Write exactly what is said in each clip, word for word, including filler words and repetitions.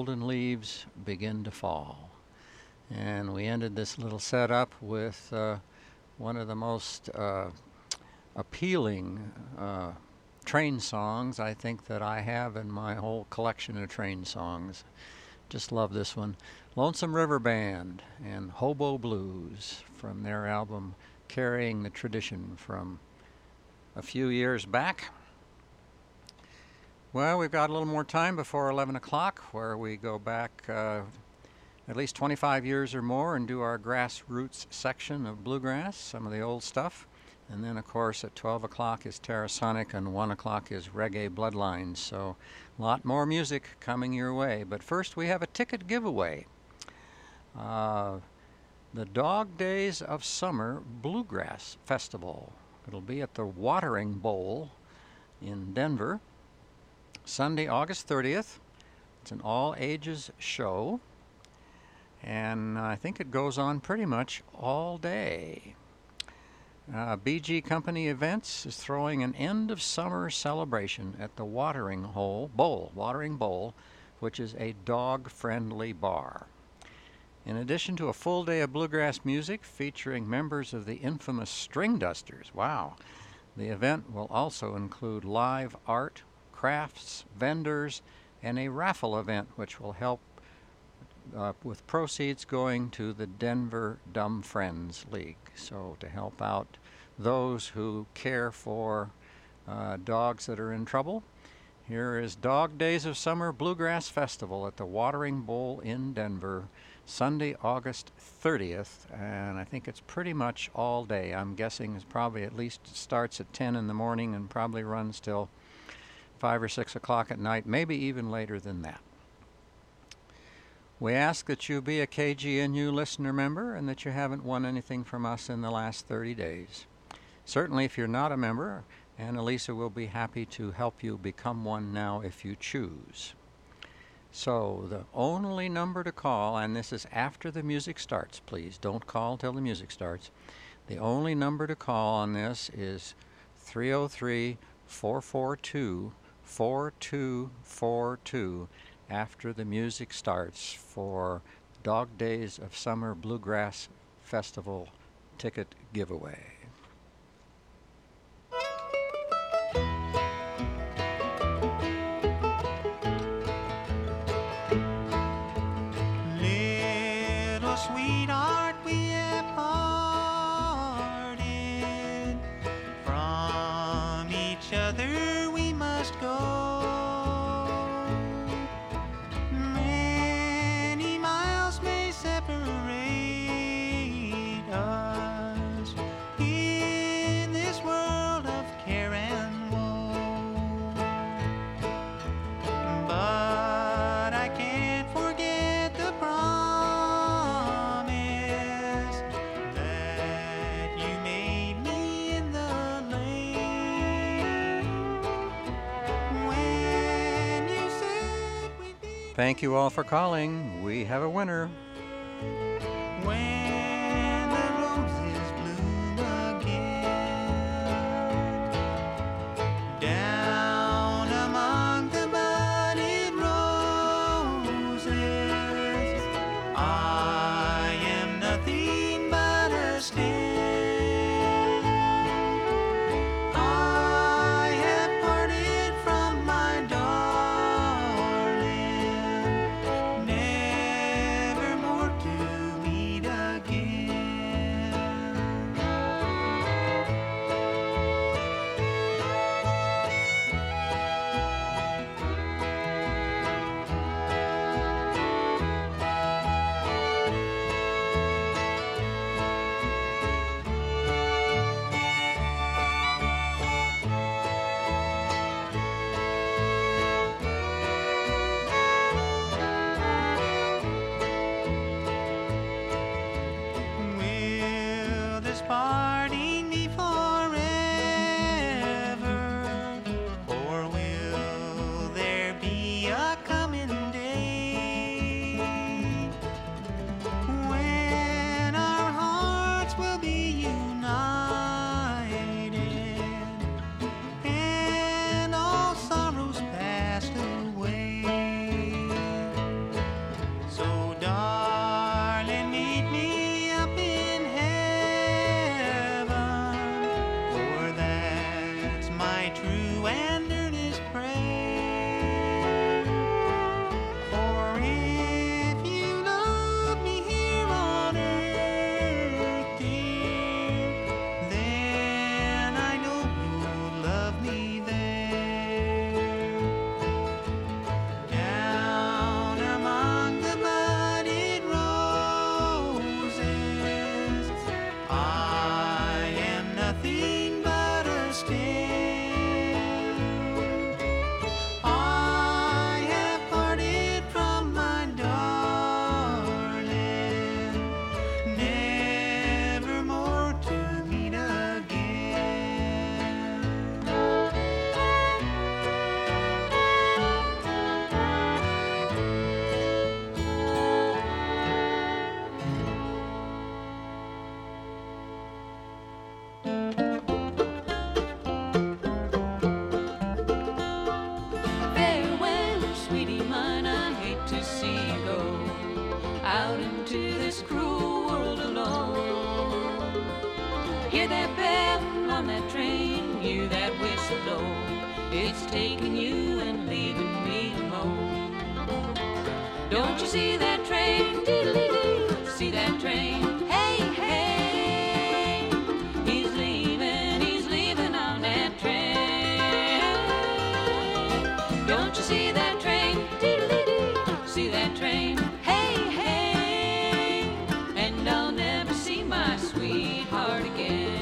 golden leaves begin to fall. And we ended this little setup with uh, one of the most uh, appealing uh, train songs I think that I have in my whole collection of train songs. Just love this one. Lonesome River Band and Hobo Blues from their album Carrying the Tradition from a few years back. Well, we've got a little more time before eleven o'clock, where we go back uh, at least twenty-five years or more and do our grassroots section of bluegrass, some of the old stuff. And then, of course, at twelve o'clock is Terrasonic and one o'clock is Reggae Bloodlines. So a lot more music coming your way. But first, we have a ticket giveaway. Uh, the Dog Days of Summer Bluegrass Festival. It'll be at the Watering Bowl in Denver, Sunday, August thirtieth. It's an all-ages show, and I think it goes on pretty much all day. Uh, B G Company Events is throwing an end-of-summer celebration at the Watering Hole Bowl, Watering Bowl, which is a dog-friendly bar. In addition to a full day of bluegrass music featuring members of the infamous String Dusters, wow, the event will also include live art, crafts, vendors, and a raffle event which will help uh, with proceeds going to the Denver Dumb Friends League. So to help out those who care for uh, dogs that are in trouble, here is Dog Days of Summer Bluegrass Festival at the Watering Bowl in Denver, Sunday, August thirtieth, and I think it's pretty much all day. I'm guessing it's probably at least starts at ten in the morning and probably runs till five or six o'clock at night, maybe even later than that. We ask that you be a K G N U listener member and that you haven't won anything from us in the last thirty days. Certainly, if you're not a member, Annalisa will be happy to help you become one now if you choose. So the only number to call, and this is after the music starts, please don't call till the music starts. The only number to call on this is three oh three, four four two, four two four two after the music starts for Dog Days of Summer Bluegrass Festival ticket giveaway. Sweetheart, we have parted. From each other we must go. Many miles may separate us in this world of care and woe. But I can't forget the promise Thank you all for calling. We have a winner. When the roses bloom again, down among the budded roses, I am nothing but a stem. I have parted from my darling, nevermore to me out into this cruel world alone. Hear that bell on that train, hear that whistle blow. It's taking you and leaving me alone. Don't you see that train? Diddly-dee. See that train? Hey, hey. He's leaving, he's leaving on that train. Don't you see that train? Diddly-dee. See that train? Hey, hey. And I'll never see my sweetheart again.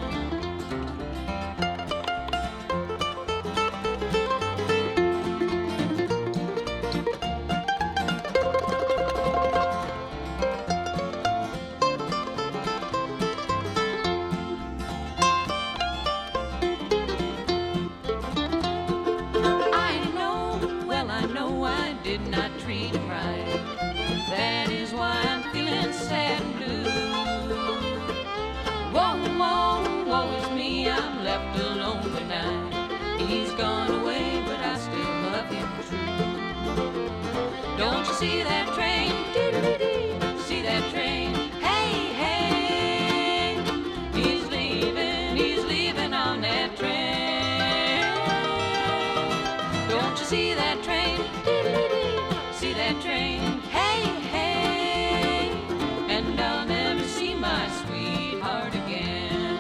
Did not treat him right. That is why I'm feeling sad and blue. Whoa, whoa, woe is me, I'm left alone tonight. He's gone away, but I still love him true. Don't you see that train? Diddly-dee. See that train? Hey, hey. He's leaving, he's leaving on that train. Don't you see that train? See that train, hey, hey, and I'll never see my sweetheart again.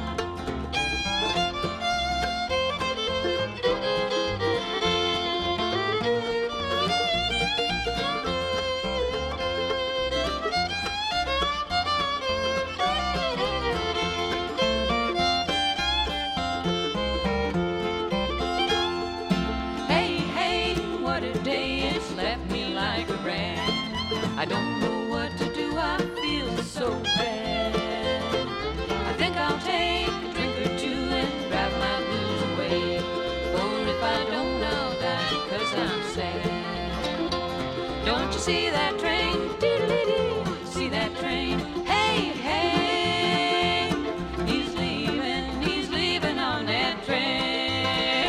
Hey, hey, what a day it's left me like a rat. I don't know what to do, I feel so bad. I think I'll take a drink or two and drive my blues away. Or if I don't, I'll die 'cause I'm sad. Don't you see that train? Diddly-dee. See that train? Hey, hey. He's leaving, he's leaving on that train.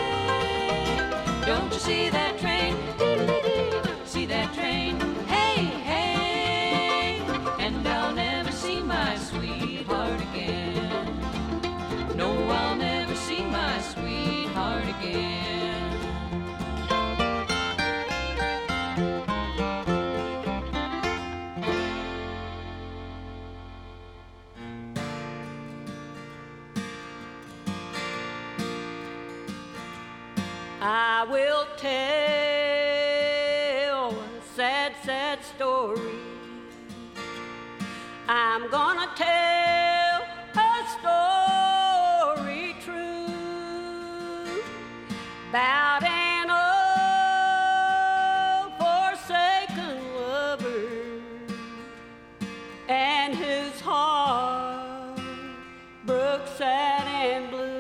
Don't you see that train? See that train? Hey, hey, and I'll never see my sweetheart again. No, I'll never see my sweetheart again. I will tell a sad, sad story. I'm gonna tell a story true about an old forsaken lover and his heart broke, sad and blue.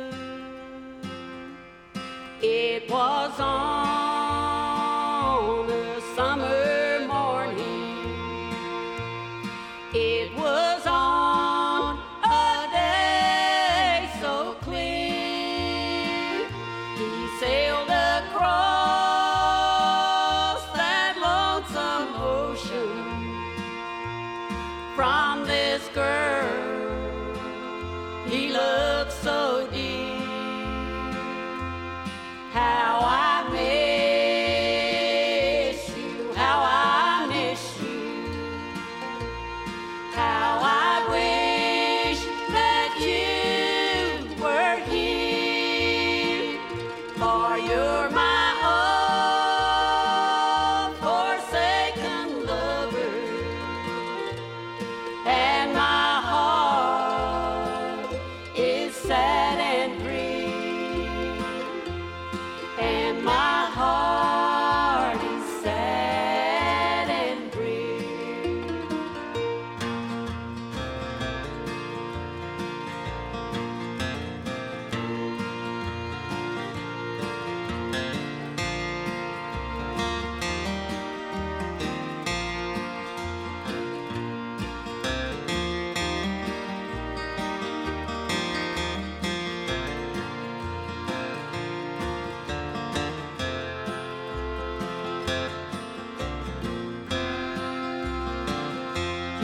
It was on a summer morning. It was on a day so clear. He sailed across that lonesome ocean from this girl he loved so dear. How I miss you, how I miss you, how I wish that you were here, for you're my old forsaken lover, and my heart is sad and grieved. And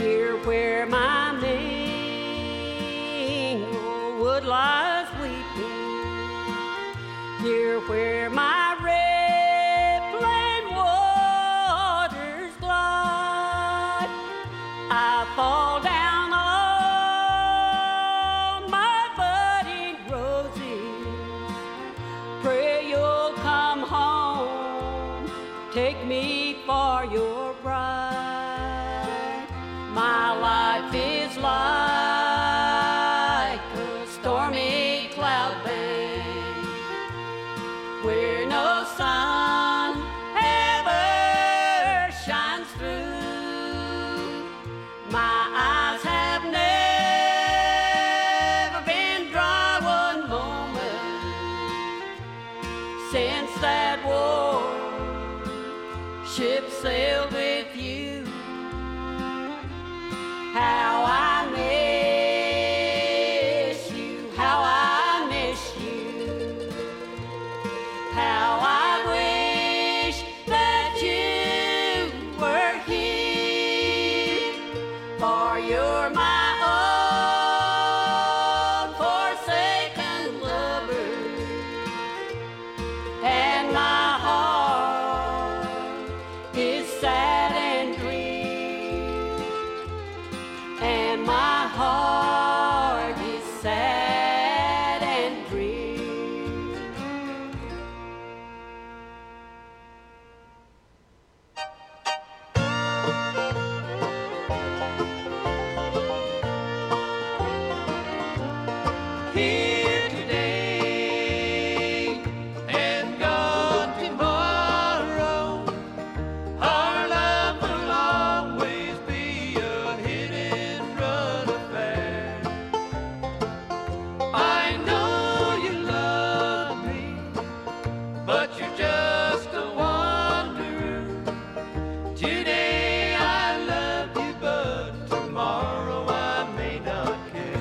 Here where my minglewood lies weeping, here where my rippling waters glide, I fall down on my budding roses, pray you'll come home, take me for your bride. My life is like a stormy cloud bank where no sun ever shines through. My eyes have never been dry one moment since that war ship sailed with you. How I miss you, how I miss you, how I wish that you were here, for you're my own forsaken lover, and my heart is sad and grieved, and my heart is sad and grieved. Here today and gone tomorrow, our love will always be a hit and run affair. I know you love me, but you're just a wanderer. Today I love you, but tomorrow I may not care.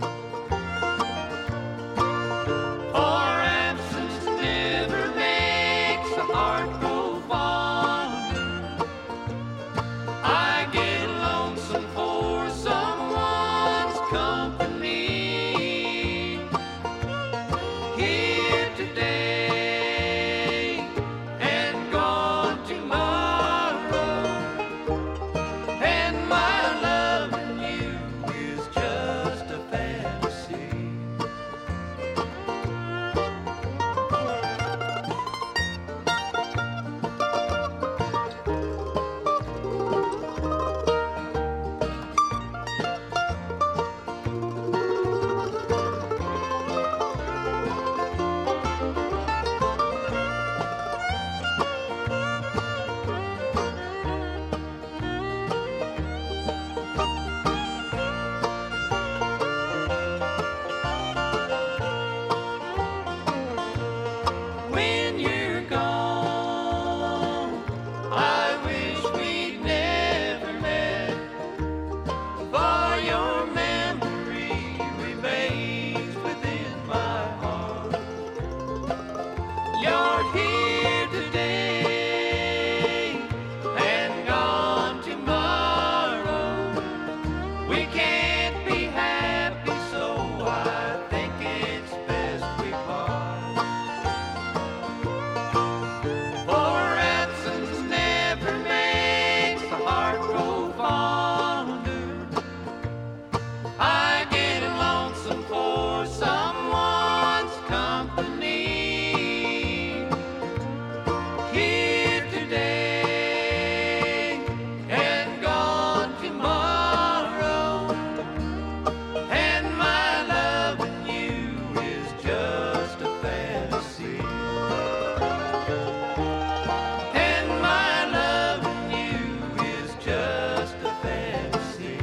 For absence never makes a heart grow fonder. I get lonesome for someone's company. Here today and gone tomorrow, and my love in you is just a fantasy. When you're gone, I wish we'd never met, for your memory remains within my heart. You're here today and gone tomorrow. We can't be happy, so I think it's best we part. For absence never makes the heart grow fonder. I get lonesome for someone's company. Here today and gone tomorrow, and my love in you is just a fantasy. And my love in you is just a fantasy.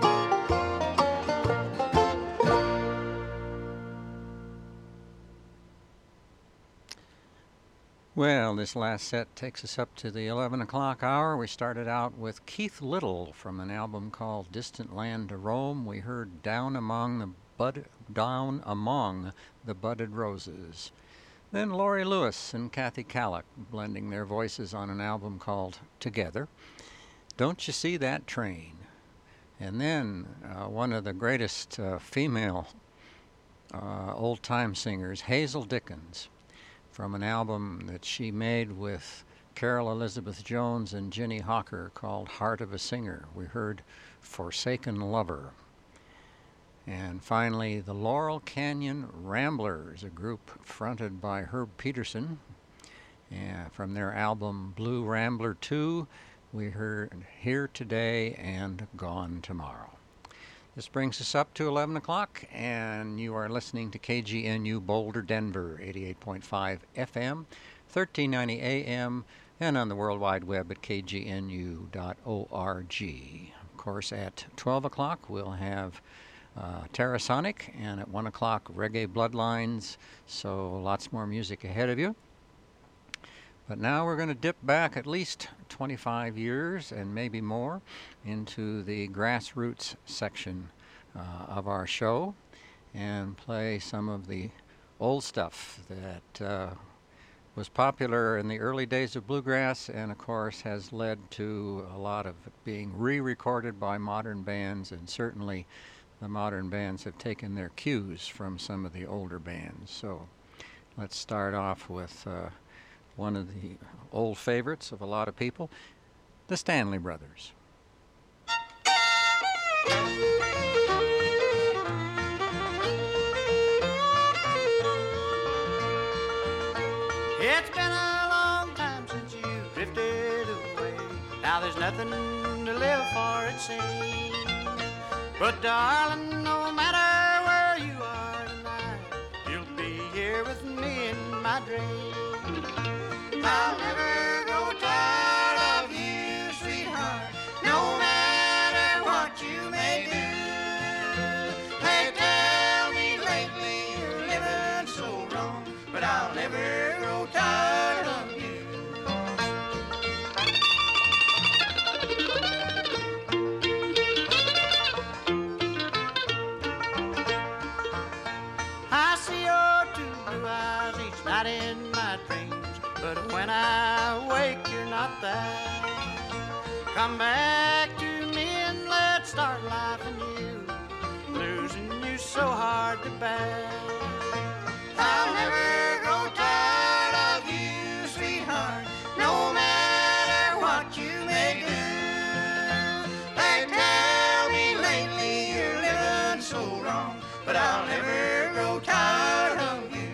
Well, this last set takes us up to the eleven o'clock hour. We started out with Keith Little from an album called Distant Land to Roam. We heard Down Among the Bud Down Among the Budded Roses. Then Laurie Lewis and Kathy Kallock blending their voices on an album called Together. Don't You See That Train? And then uh, one of the greatest uh, female uh, old-time singers, Hazel Dickens, from an album that she made with Carol Elizabeth Jones and Ginny Hawker called Heart of a Singer. We heard Forsaken Lover. And finally, the Laurel Canyon Ramblers, a group fronted by Herb Peterson. And from their album Blue Rambler two, we heard Here Today and Gone Tomorrow. This brings us up to eleven o'clock, and you are listening to K G N U Boulder, Denver, eighty-eight point five F M, thirteen ninety A M, and on the World Wide Web at k g n u dot org. Of course, at twelve o'clock, we'll have uh, Terrasonic, and at one o'clock, Reggae Bloodlines, so lots more music ahead of you. But now we're going to dip back at least twenty-five years and maybe more into the grassroots section uh, of our show and play some of the old stuff that uh, was popular in the early days of bluegrass and, of course, has led to a lot of it being re-recorded by modern bands, and certainly the modern bands have taken their cues from some of the older bands. So let's start off with Uh, one of the old favorites of a lot of people, the Stanley Brothers. It's been a long time since you drifted away. Now there's nothing to live for, it seems. But darling, no matter where you are tonight, you'll be here with me in my dreams. I'll never grow tired of you, sweetheart, no matter what you may do. They tell me lately you're living so wrong, but I'll never grow tired of you. I see your two blue eyes each night in my dreams, but when I wake, you're not there. Come back to me and let's start life anew. Losing you so hard to bear. I'll never grow tired of you, sweetheart, no matter what you may do. They tell me lately you're living so wrong, but I'll never grow tired of you.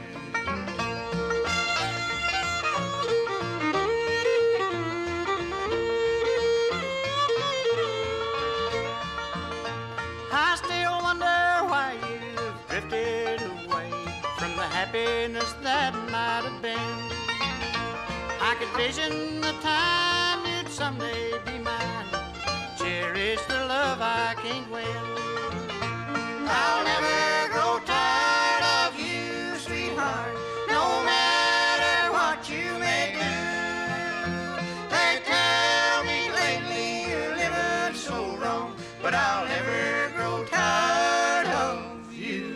I still wonder why you've drifted away from the happiness that might have been. I could vision the time you'd someday be mine, cherish the love I can't win. I'll never grow tired of you, sweetheart, no matter what you may do. They tell me lately you're living so wrong, but I'll never grow tired of you.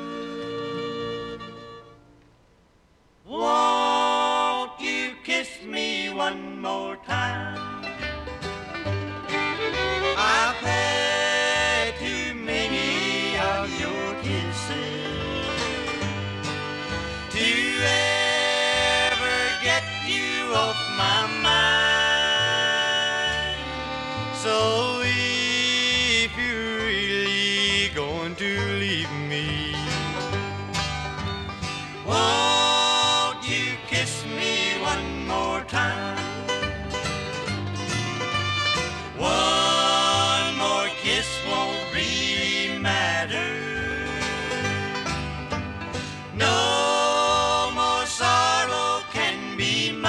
Won't you kiss me one more time? I've had too many of your kisses to ever get you off my mind. So if you're really going to leave me, won't you kiss me one more time? One more kiss won't really matter. No more sorrow can be mine,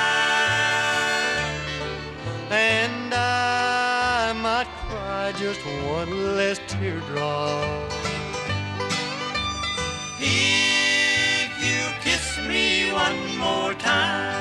and I might cry just one less teardrop if you kiss me one more time.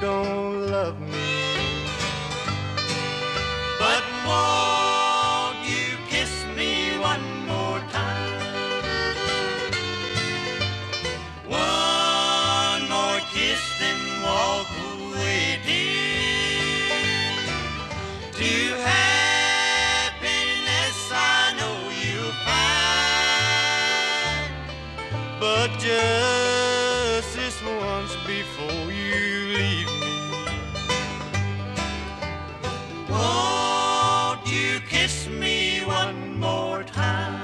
don't love me. But won't you kiss me one more time? One more kiss, then walk away, dear. To happiness I know you'll find, But just this once before you leave me. won't you kiss me one more time?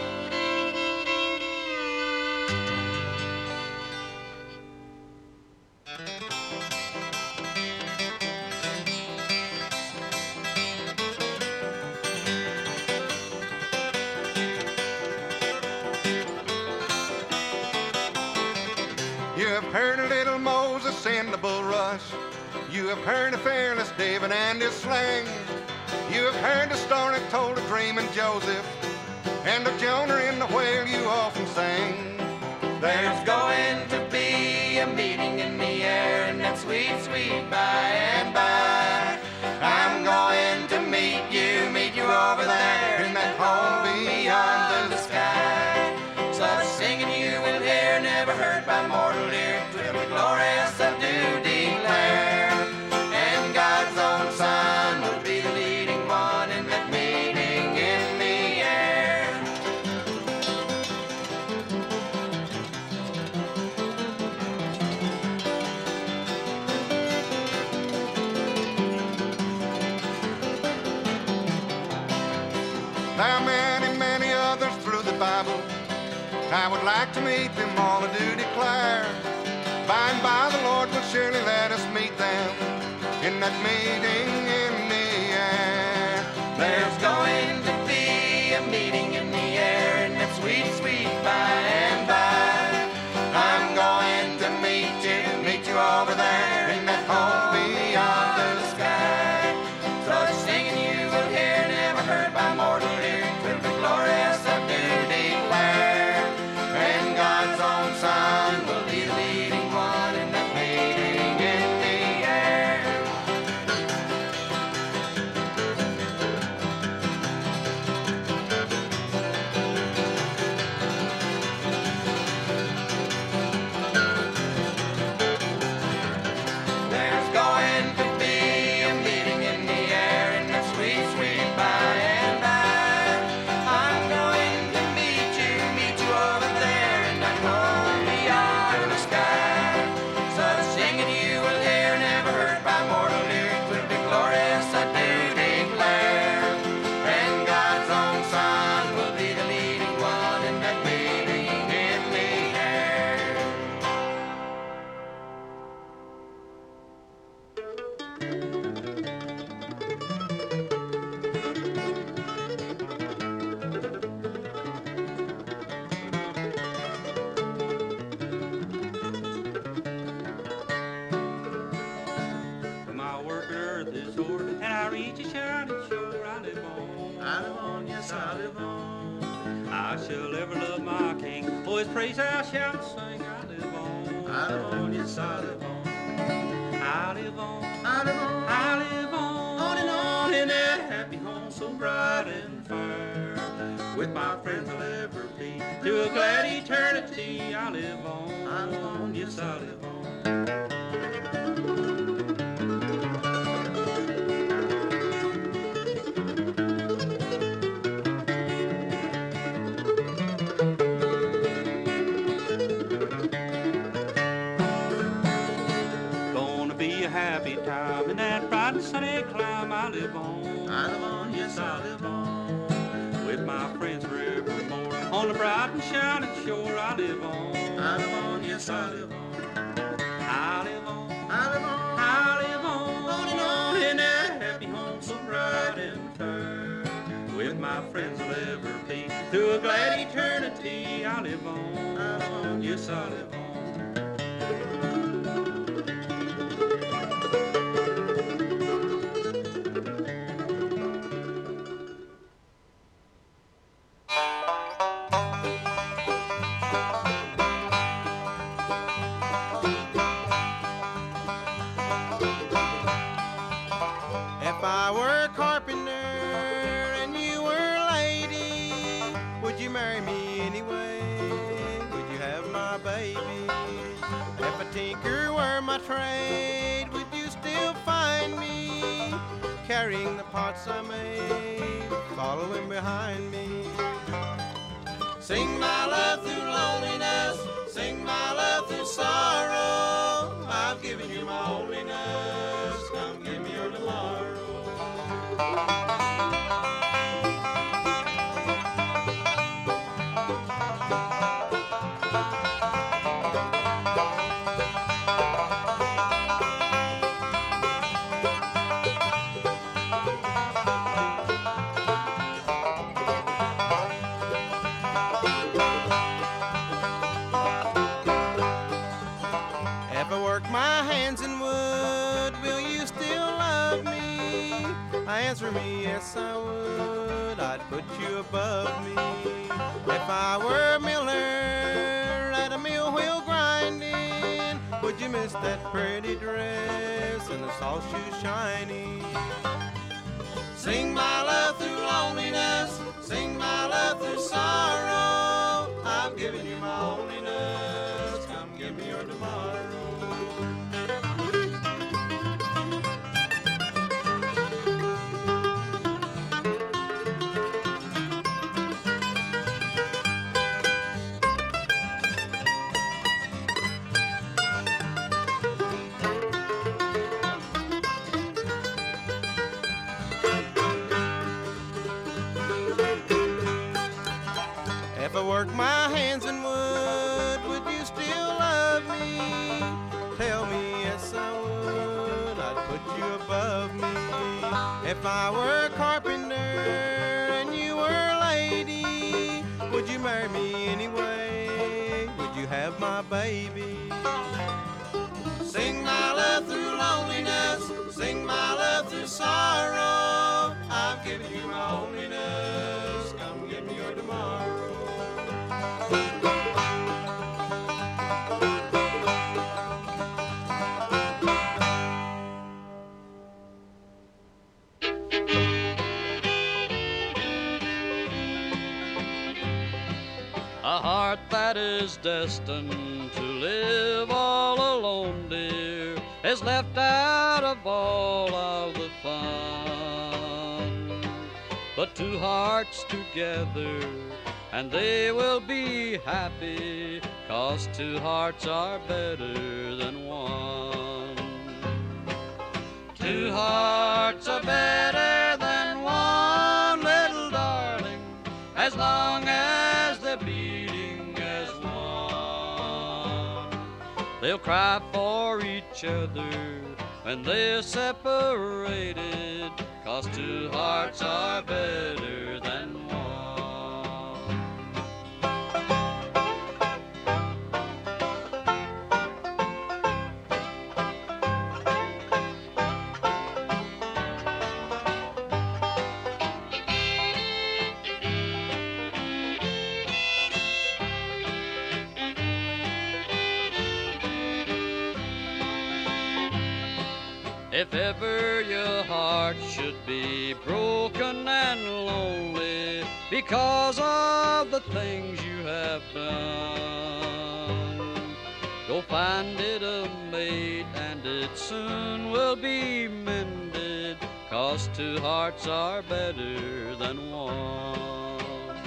You have heard of little Moses and the bulrush. You have heard of fearless David and his sling. You have heard the story told of dreaming Joseph and of Jonah in the whale you often sing. There's going to be a meeting in the air, and that sweet, sweet by and by. I'm going to meet you, meet you over there in that home beyond the sky. Such singing you will hear, never heard by mortal ear. 'Twill be glorious, I do declare. And God's own Son will be the leading one in that meeting in the air. There are many, many others through the Bible. I would like to meet them all, I do declare. By and by the Lord will surely let us meet them in that meeting in the air. There's going to be a meeting in the air, and that sweet, sweet by and by. I'm going to meet you, meet you over there in that home beyond the sky. Such singing you will hear, never heard by mortal ear. 'Twill be glorious, I do declare. And God's own Son will be the leading one in that meeting in the air. There's going to be a meeting in the air, and that sweet, sweet by and by. I'm going to meet you, meet you over there in that home beyond the sky. Such singing you will hear, never heard by mortal ear. 'Twill be glorious, I do declare. And God's own Son will be the leading one in that meeting in the air. My work on earth is o'er, and I reach a shining shore. I live on, I live on, yes I live on. I shall ever love my King, oh his praise I shall sing. I live on, I live on, yes I live on. I live on, I live on, I live on, on and on in that happy home so bright and fair. With my friends I'll ever be, to a glad eternity. I live on, I live on, yes I live on. Gonna be a happy time in that bright and sunny clime. I live on, I live on, yes I live on. With my friends forevermore, on the bright and shining shore. I live on, I live on, yes I live on. I live on, I live on, I live on, on and on in that happy home so bright and fair. With my friends I'll ever be, through a glad eternity. I live on, I live on, yes I live on. baby. If a tinker were my trade, would you still find me carrying the pots I made, following behind me? Sing my love through loneliness, sing my love through sorrow. I've given you my holiness, come give me your tomorrow. If I work my hands in wood, will you still love me? Answer me, yes I would, I'd put you above me. If I were a miller at a mill wheel grinding, would you miss that pretty dress and the soft shoes shining? Sing my love through loneliness, sing my love through sorrow. I've given you my holiness, come give me your tomorrow. If I work my hands in wood, would you still love me? Tell me, yes I would, I'd put you above me. If I were a carpenter and you were a lady, would you marry me anyway? Would you have my baby? Sing my love through loneliness, sing my love through sorrow. I've given you my holiness, come give me your tomorrow. A heart that is destined to live all alone, dear, is left out of all of the fun. But two hearts together, and they will be happy, 'cause two hearts are better than one. Two hearts are better than one, little darling, as long as they're beating as one. They'll cry for each other when they're separated, 'cause two hearts are better than one. If ever your heart should be broken and lonely because of the things you have done, go find it a mate and it soon will be mended, 'cause two hearts are better than one.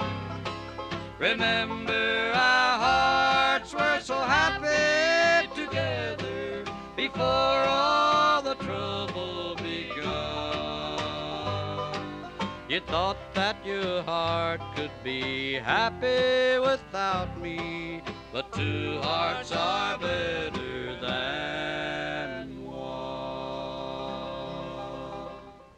Remember our hearts were so happy together before all the trouble begun. You thought that your heart could be happy without me, but two hearts are better than one.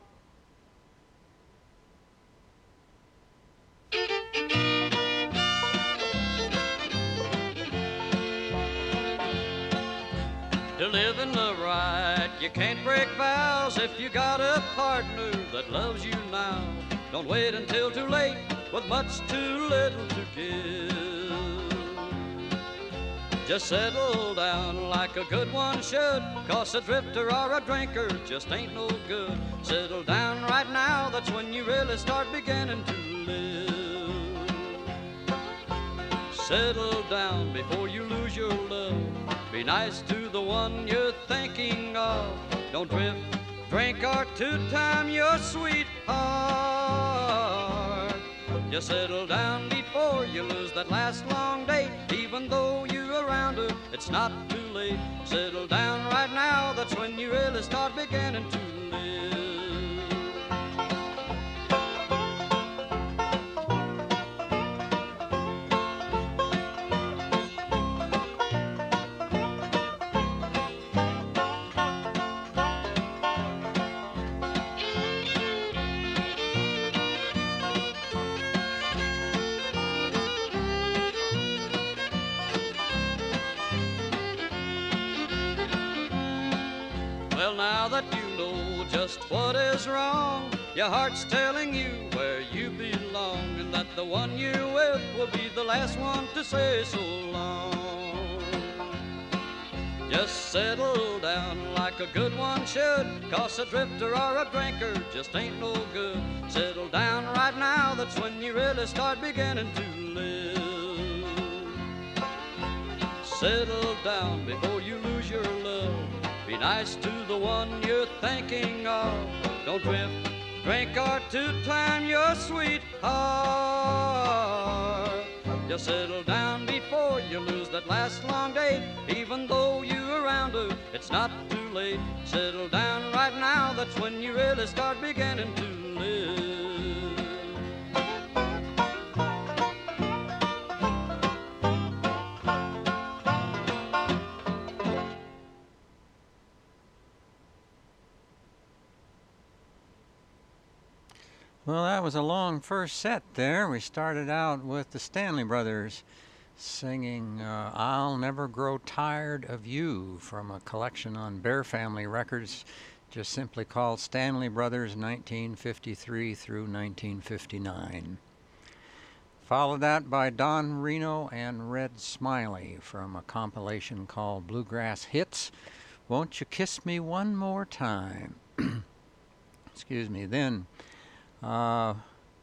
To live in the right, you can't break vows if you got a partner that loves you now. Don't wait until too late with much too little to give. Just settle down like a good one should, 'cause a drifter or a drinker just ain't no good. Settle down right now, that's when you really start beginning to live. Settle down before you lose lose your love. Be nice to the one you're thinking of. Don't drift, drink, or two-time your sweetheart. Just settle down before you lose that last long date. Even though you're around her, it's not too late. Settle down right now, that's when you really start beginning to live. Well, now that you know just what is wrong, your heart's telling you where you belong, and that the one you're with will be the last one to say so long. Just settle down like a good one should, 'cause a drifter or a drinker just ain't no good. Settle down right now, that's when you really start beginning to live. Settle down before you lose your love. Be nice to the one you're thinking of. Don't drift, drink, or two-time your sweetheart. Just settle down before you lose that last long date. Even though you're around her, it's not too late. Settle down right now, that's when you really start beginning to live. Well, that was a long first set there. We started out with the Stanley Brothers singing uh, I'll Never Grow Tired of You from a collection on Bear Family Records, just simply called Stanley Brothers nineteen fifty-three through nineteen fifty-nine. Followed that by Don Reno and Red Smiley from a compilation called Bluegrass Hits, Won't You Kiss Me One More Time. Excuse me. Then Uh,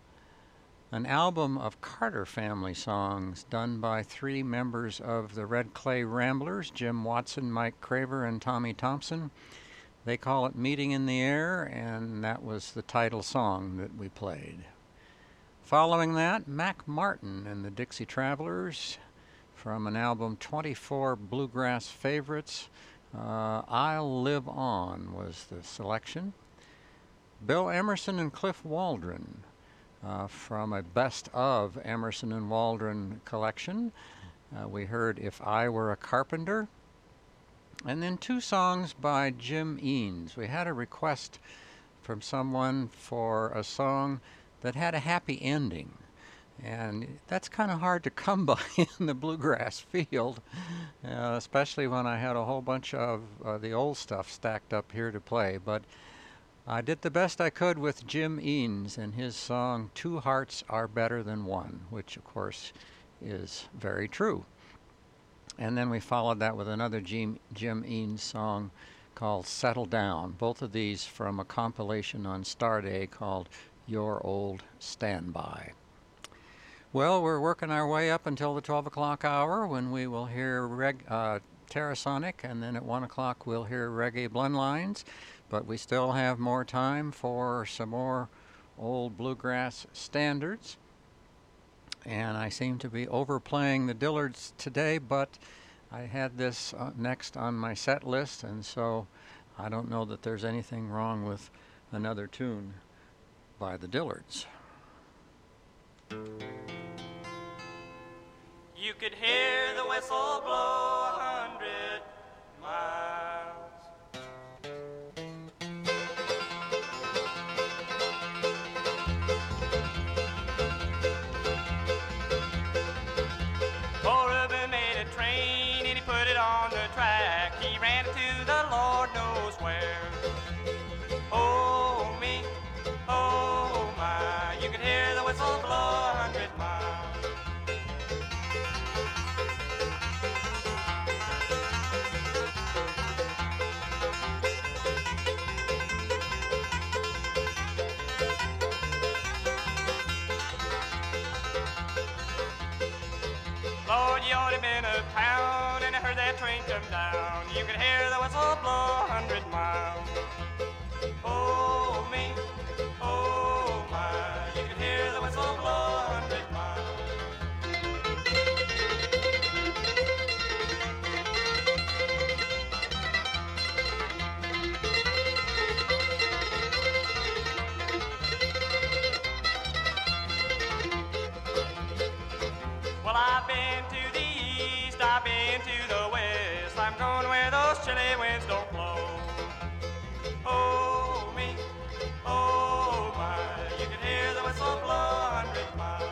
an album of Carter family songs done by three members of the Red Clay Ramblers, Jim Watson, Mike Craver, and Tommy Thompson. They call it Meeting in the Air, and that was the title song that we played. Following that, Mac Martin and the Dixie Travelers from an album twenty-four Bluegrass Favorites. Uh, I'll Live On was the selection. Bill Emerson and Cliff Waldron uh, from a Best of Emerson and Waldron collection. Uh, we heard If I Were a Carpenter. And then two songs by Jim Eanes. We had a request from someone for a song that had a happy ending. And that's kind of hard to come by in the bluegrass field, uh, especially when I had a whole bunch of uh, the old stuff stacked up here to play. But I did the best I could with Jim Eanes and his song Two Hearts Are Better Than One, which of course is very true. And then we followed that with another Jim, Jim Eanes song called Settle Down, both of these from a compilation on Starday called Your Old Standby. Well, we're working our way up until the twelve o'clock hour when we will hear reg, uh, Terrasonic, and then at one o'clock we'll hear Reggae Bloodlines. But we still have more time for some more old bluegrass standards. And I seem to be overplaying the Dillards today, but I had this uh, next on my set list, and so I don't know that there's anything wrong with another tune by the Dillards. You could hear the whistle blow a hundred miles. On the track, he ran it to the Lord knows where. Oh me, oh my, you could hear the whistle blow a hundred miles. Lord, you ought to been a pound heard that train come down, you could hear the whistle blow a hundred miles. Oh, me, oh, my, you could hear the whistle blow a hundred miles. Well, I've been to the east, I've been to the west, I'm going where those chilly winds don't blow. Oh, me, oh, my, you can hear the whistle blow a hundred miles.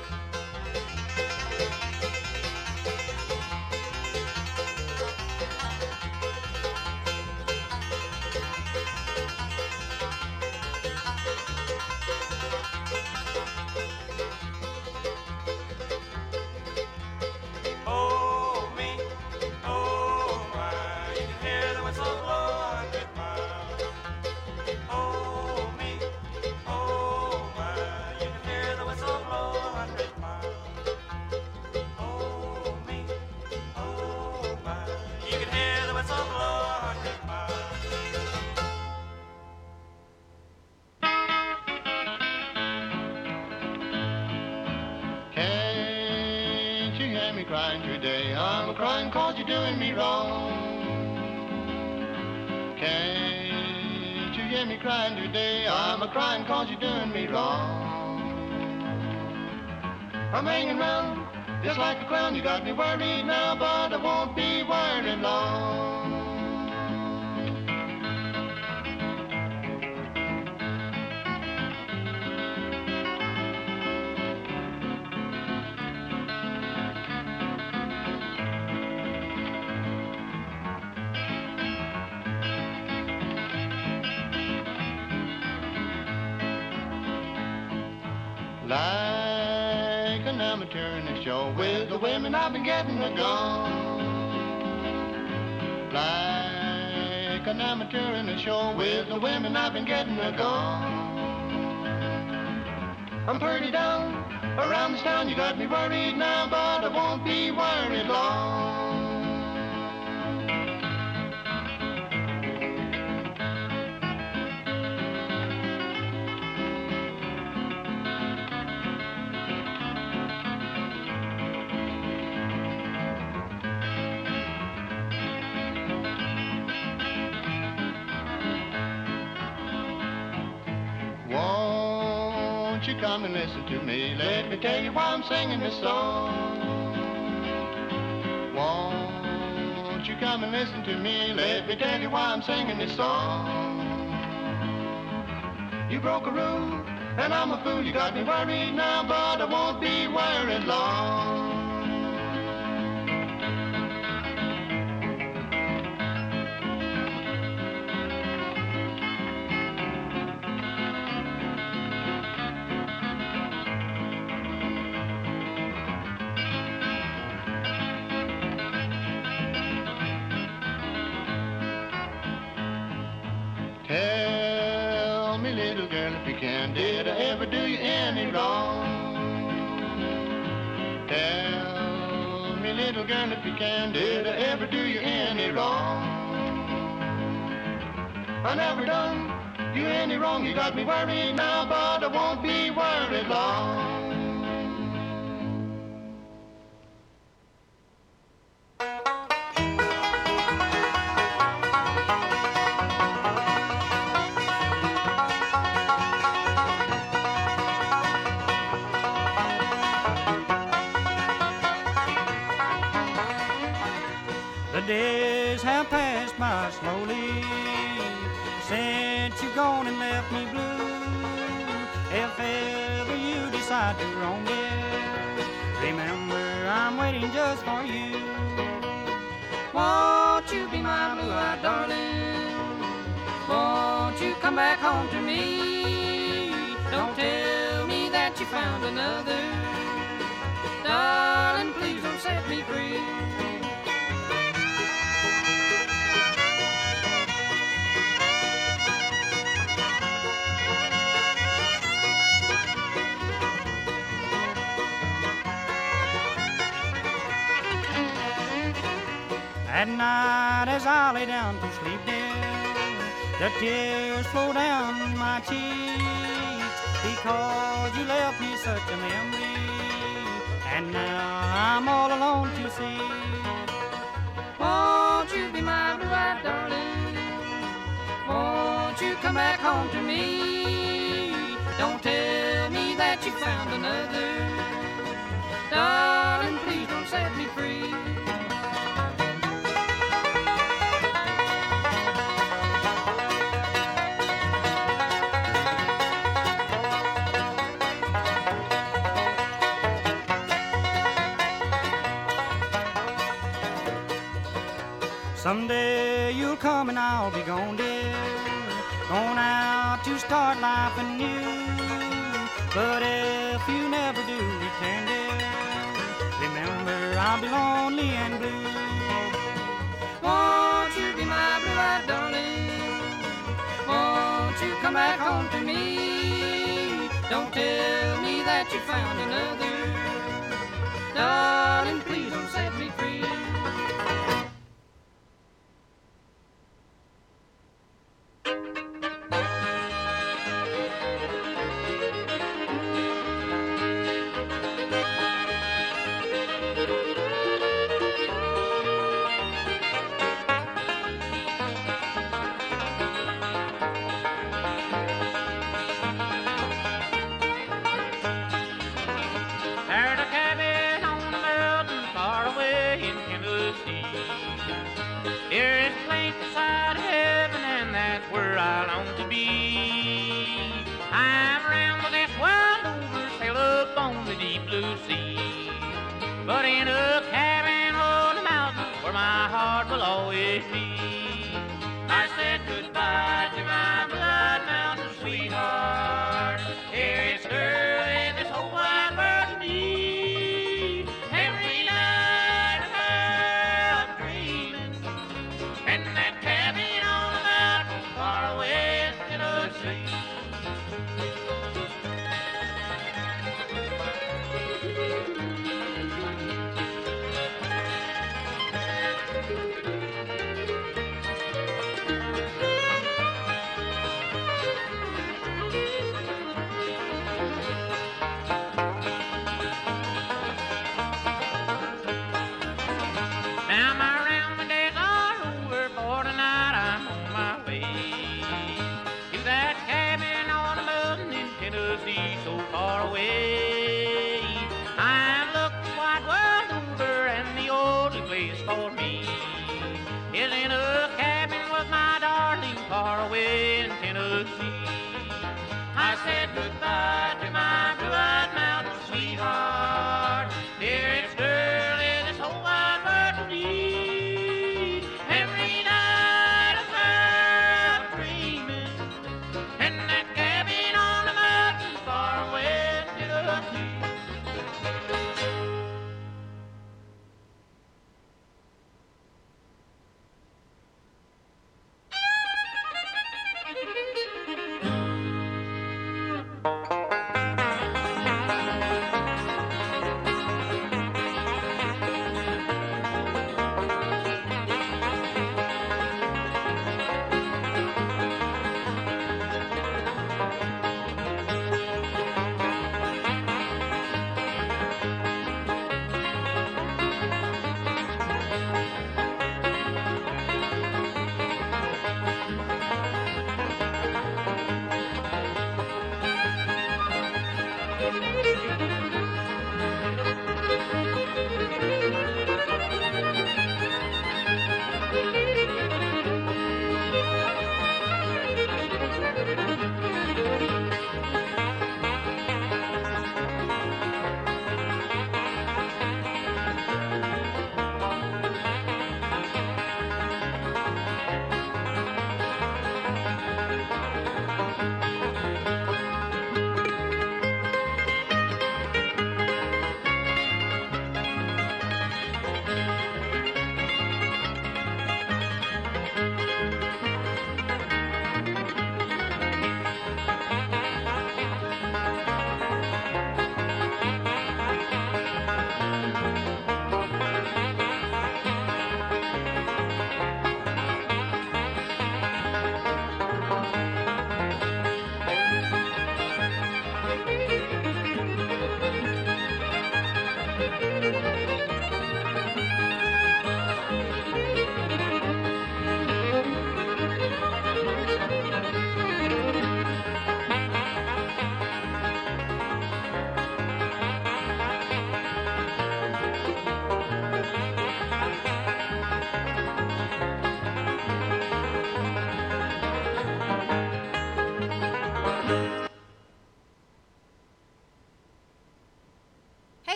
Oh, me, oh, my, you can hear the whistle blow a hundred miles. Oh, me, oh, my, you can hear the whistle blow a hundred miles. Oh, me, oh, my, you can hear the whistle blow a hundred miles. Can't you hear me crying today? I'm crying 'cause you're doing me wrong. Can't you hear me crying today? I'm a crying 'cause you're doing me wrong. I'm hanging round just like a clown. You got me worried now, but I won't be worried long. Like an amateur in a show with the women I've been getting a go. Like an amateur in a show with the women I've been getting a go. I'm pretty down around this town. You got me worried now, but I won't be worried long. Won't you come and listen to me? Let me tell you why I'm singing this song. Won't you come and listen to me? Let me tell you why I'm singing this song. You broke a rule, and I'm a fool. You got me worried now, but I won't be worried long. Tell me, little girl, if you can, did I ever do you any wrong? Tell me, little girl, if you can, did I ever do you any wrong? I never done you any wrong. You got me worried now, but I won't be worried long. The days have passed by slowly since you've gone and left me blue. If ever you decide to roam, dear, remember I'm waiting just for you. Won't you be my blue-eyed darling? Won't you come back home to me? Don't tell me that you found another. Darling, please don't set me free. At night as I lay down to sleep, dear, the tears flow down my cheeks because you left me such a memory, and now I'm all alone to see. Won't you be my blue-eyed darling? Won't you come back home to me? Don't tell me that you found another. Darling, please don't set me free. Someday you'll come and I'll be gone, dear, gone out to start life anew. But if you never do return, dear, remember I'll be lonely and blue. Won't you be my blue-eyed darling? Won't you come back home to me? Don't tell me that you found another. Darling, please don't set me free. There's a cabin on the mountain far away in Tennessee. There is a place beside heaven, and that's where I long to be. I'm around the this world over, sail up on the deep blue sea. But in a cabin on the mountain where my heart will always be. I said goodbye to my blood mountain sweetheart. Dearest girl in this whole wide world to me. Every night I'm dreaming, and that cabin on the mountain far away in Tennessee. Now my round days are over, for tonight I'm on my way to that cabin on the mountain in Tennessee, so far away. I've looked the wide world over, and the only place for me is in a cabin with my darling far away in Tennessee. I said goodbye to my blue-eyed mountain sweetheart, dearest girl in this whole wide world to me. Every night I'm dreaming, and that cabin on the mountain far away in Tennessee.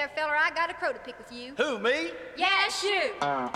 there, feller, I got a crow to pick with you. Who, me? Yes, you.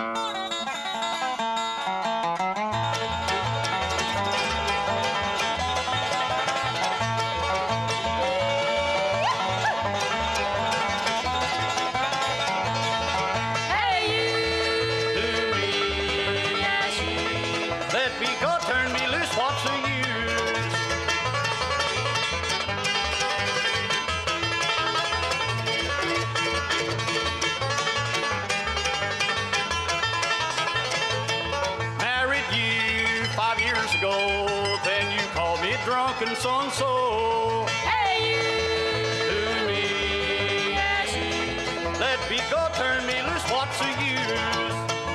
Drunk and sung so. Hey, you. To me. Yes, you. Let me go, turn me loose, what's the use?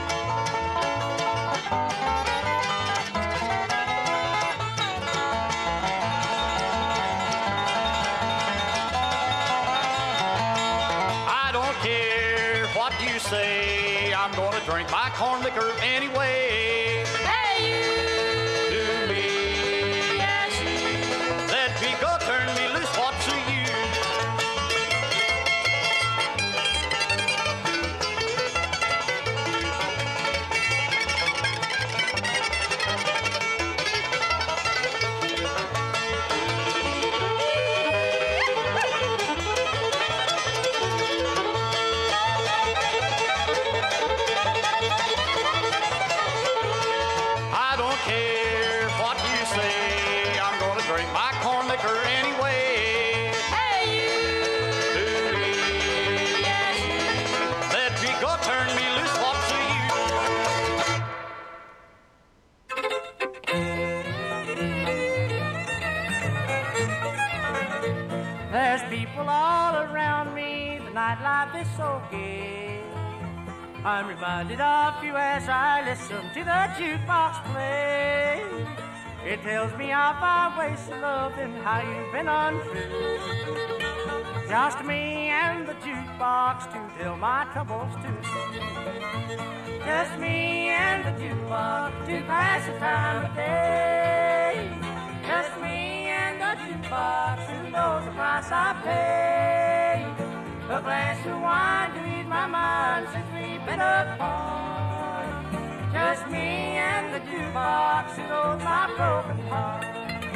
I don't care what you say, I'm gonna drink my corn liquor anyway. Hey, you. Nightlife is so gay. I'm reminded of you as I listen to the jukebox play. It tells me of our wasted love and how you've been untrue. Just me and the jukebox to tell my troubles to. Just me and the jukebox to pass the time of day. Just me and the jukebox who knows the price I pay. A glass of wine to ease my mind since we've been apart. Just me and the jukebox who knows my broken heart.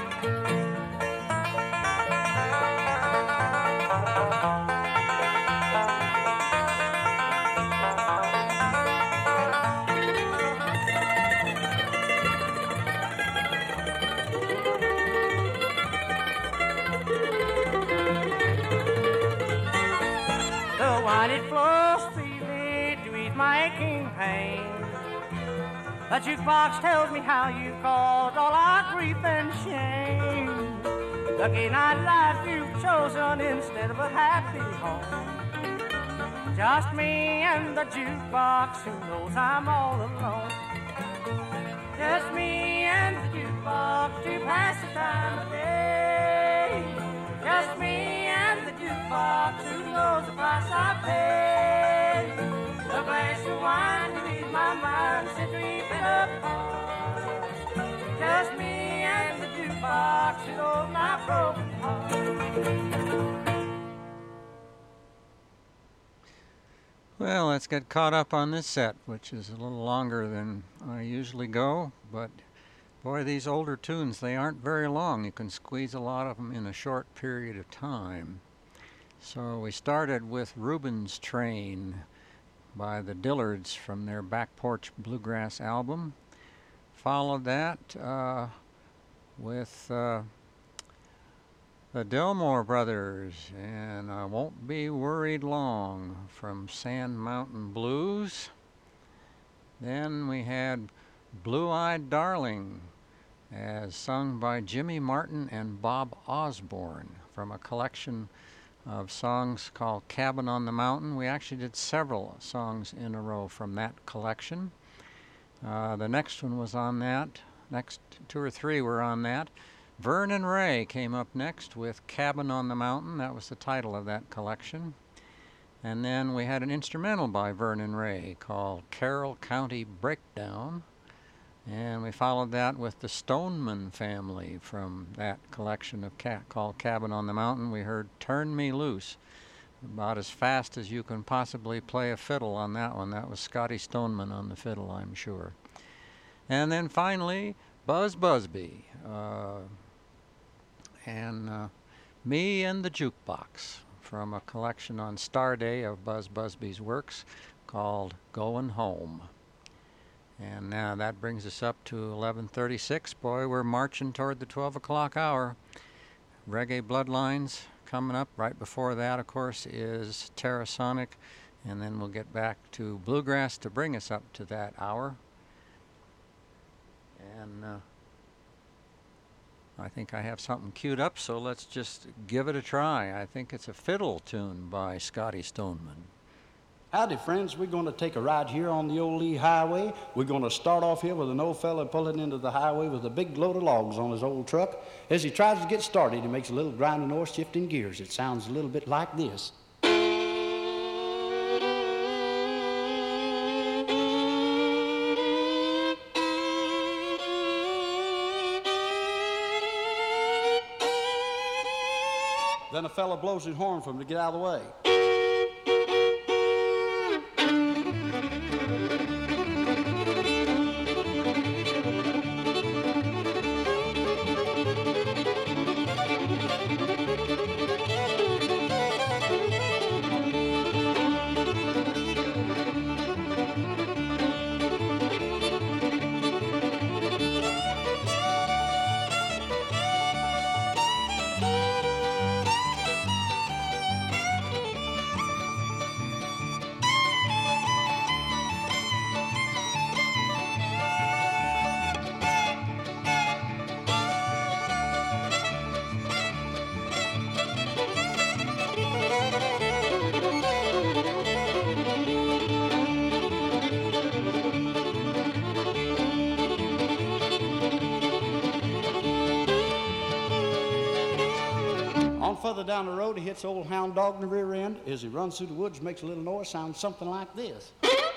The wine it flows freely to ease my aching pain. The jukebox tells me how you caused all our grief and shame. The gay nightlife you've chosen instead of a happy home. Just me and the jukebox who knows I'm all alone. Just me and the jukebox to pass the time of day. Just me and the jukebox who knows the price I pay. A glass of wine to ease my mind since we've been apart. Just me and the jukebox who knows my broken heart. Well, let's get caught up on this set, which is a little longer than I usually go, but boy, these older tunes, they aren't very long. You can squeeze a lot of them in a short period of time. So we started with Reuben's Train by the Dillards from their Back Porch Bluegrass album. Followed that uh, with uh, the Delmore Brothers and I Won't Be Worried Long from Sand Mountain Blues. Then we had Blue-Eyed Darling as sung by Jimmy Martin and Bob Osborne from a collection of songs called Cabin on the Mountain. We actually did several songs in a row from that collection. Uh, the next one was on that. Next two or three were on that. Vernon Ray came up next with Cabin on the Mountain. That was the title of that collection. And then we had an instrumental by Vernon Ray called Carroll County Breakdown. And we followed that with the Stoneman Family from that collection of ca- called Cabin on the Mountain. We heard Turn Me Loose. about as fast as you can possibly play a fiddle on that one. That was Scotty Stoneman on the fiddle, I'm sure. And then finally, Buzz Busby. Uh, and uh, Me and the Jukebox, from a collection on Star Day of Buzz Busby's works called Goin' Home. And now that brings us up to eleven thirty-six. Boy, we're marching toward the twelve o'clock hour. Reggae Bloodlines coming up. Right before that, of course, is Terrasonic. And then we'll get back to Bluegrass to bring us up to that hour. And uh, I think I have something queued up, so let's just give it a try. I think it's a fiddle tune by Scotty Stoneman. Howdy, friends. We're going to take a ride here on the old Lee Highway. We're going to start off here with an old fella pulling into the highway with a big load of logs on his old truck. As he tries to get started, he makes a little grinding or shifting gears. It sounds a little bit like this. Then a fella blows his horn for him to get out of the way. Further down the road, he hits old hound dog in the rear end. As he runs through the woods, makes a little noise, sounds something like this.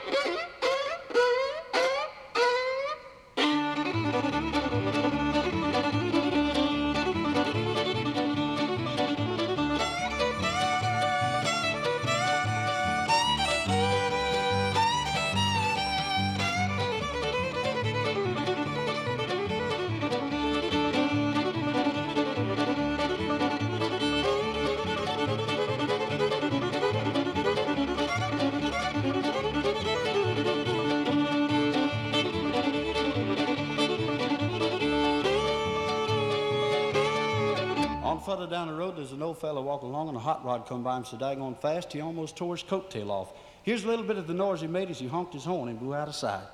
Further down the road, there's an old fella walking along, and a hot rod come by him so daggone fast, he almost tore his coattail off. Here's a little bit of the noise he made as he honked his horn and blew out of sight.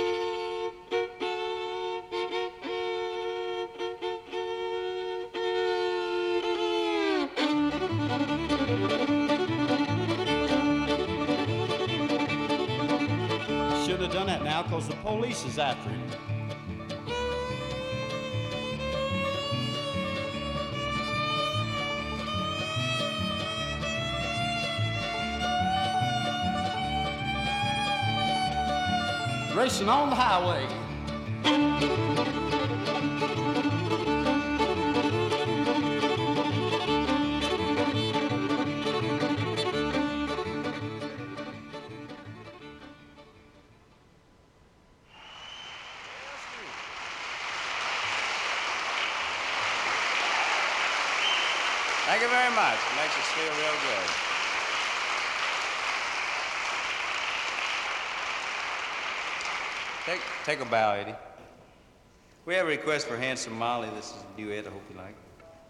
Shouldn't have done that now, because the police is after him. Racing on the highway. Thank you very much. It makes us feel real good. Take, take a bow, Eddie. We have a request for Handsome Molly. This is a duet I hope you like.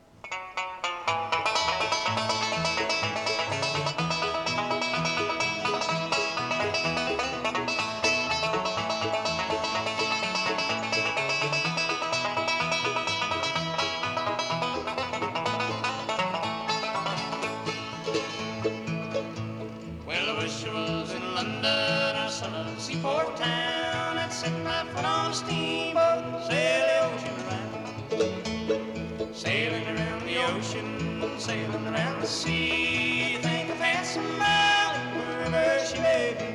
Well, I wish I was in London or some seaport town. Set my foot on a steamboat, sail the ocean around. Sailing around the ocean, sailing around the sea. Think of Handsome Molly, wherever she may be.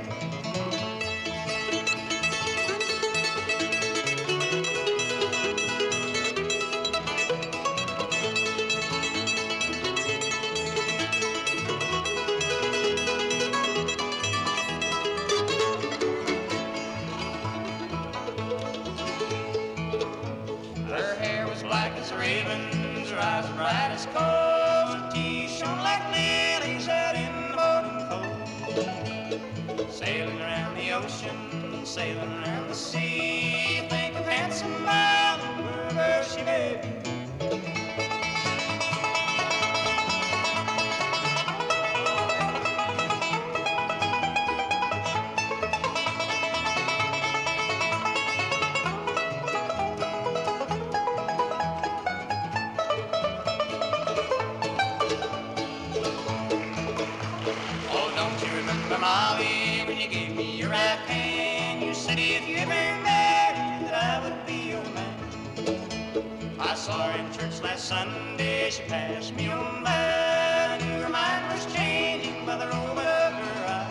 as the ravens rise bright as coals. The teeth shone like lilies out in the morning cold. Sailing around the ocean, sailing around the sea. Think of handsome Molly wherever she may be. Molly, when you gave me your right hand, you said if you ever married that I would be your man. I saw her in church last Sunday, she passed me on by. I knew her mind was changing by the roll of her eye.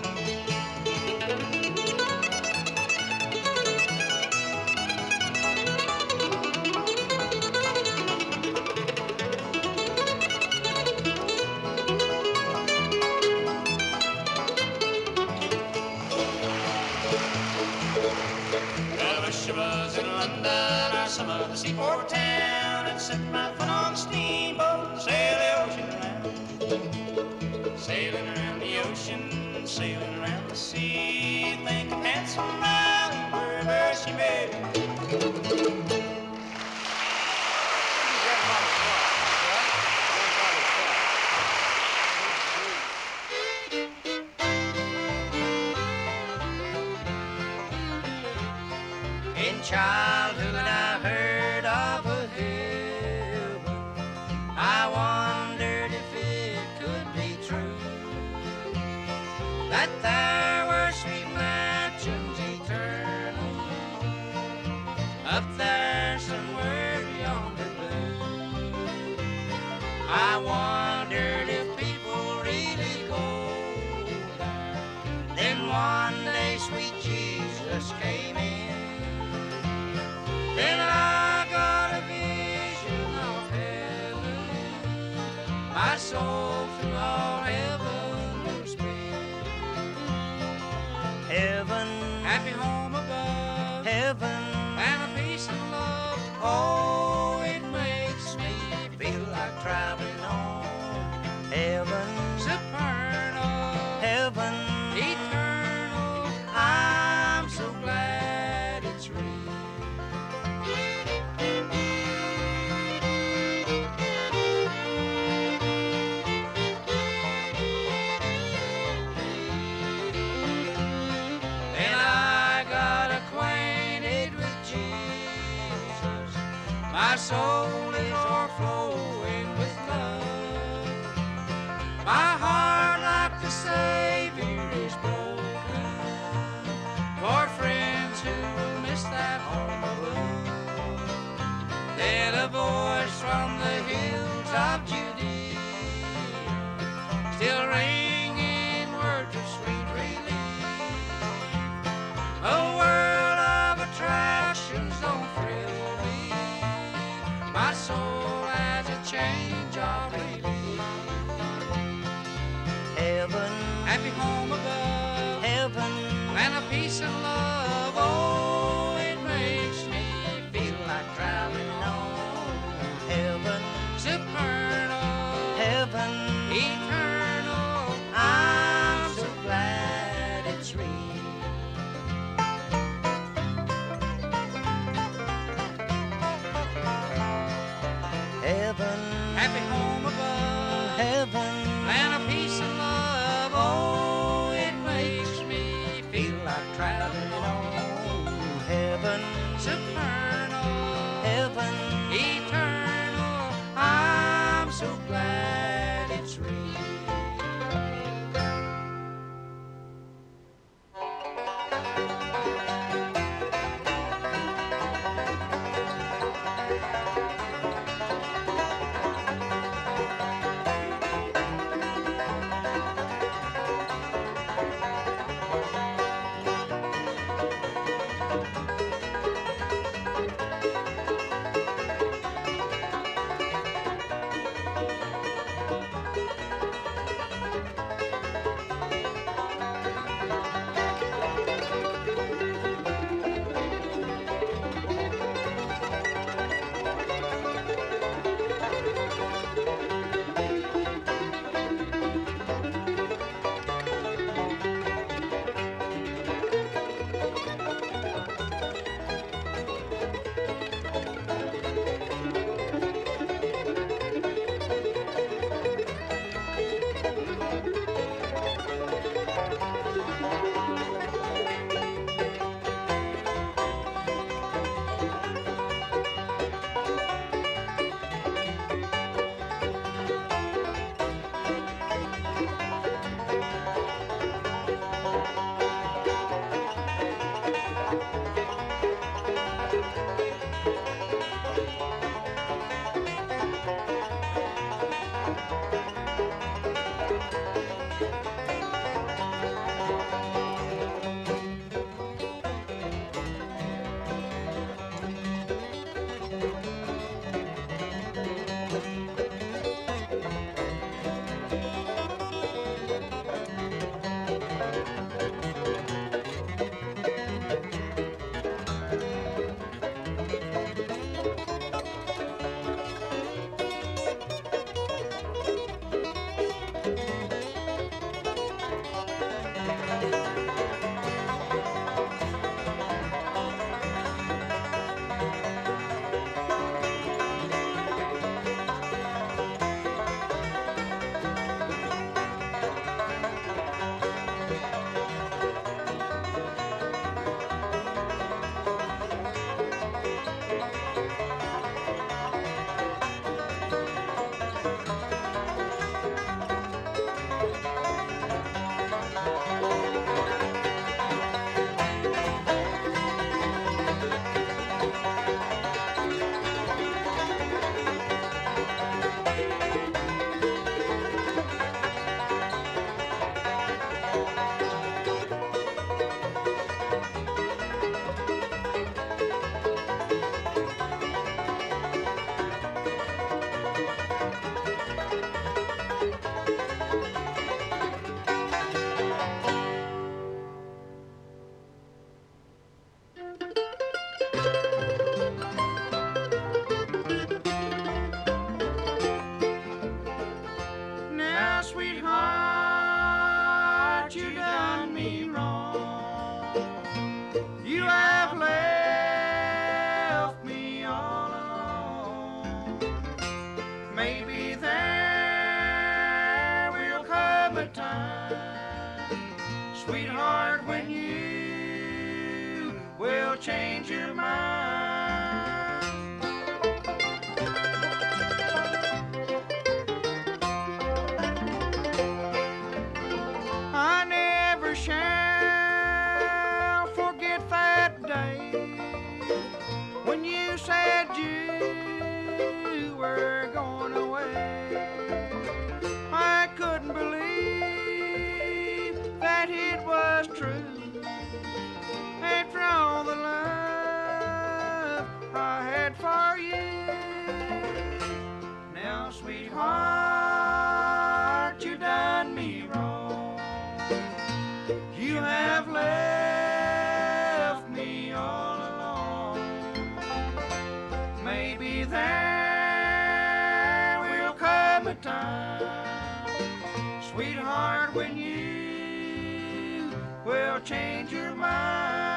She was in London or some other seaport town and set my foot on the steamboat and sail the ocean around. Sailing around the ocean, sailing around the sea, think of handsome Molly wherever she may be. In childhood I heard of a heaven. I wondered if it could be true, that there were sweet mansions eternal up there somewhere beyond the blue. I wondered if people really go there. Then one day sweet Jesus came in. Then I got a vision of heaven. My soul through all heaven will spin. Heaven, happy home above. Heaven, and a peace and love. Oh, it makes me feel like traveling on. Heaven, supernal. Heaven, eternal. I'm so glad it's real. My soul is overflowing with love. My heart, like the Savior, is broken for friends who miss that home above. Then a voice from the hills of Judea, still ringing words of sweet relief. A world of attractions don't thrill me. My soul has a change of relief. Heaven, happy home above. Heaven, and a peace and love. Oh, it makes me feel like traveling on. Heaven, supernal. Heaven, eternal. I'm so glad it's real. Heaven, happy home above. Maybe there will come a time, sweetheart, when you will change your mind. I never shall forget that day when you said you were going away. I couldn't believe that it was true. After all the love I had for you, now, sweetheart, you done me wrong. You have left me all alone. Maybe there will come a time, sweetheart, when you will change your mind.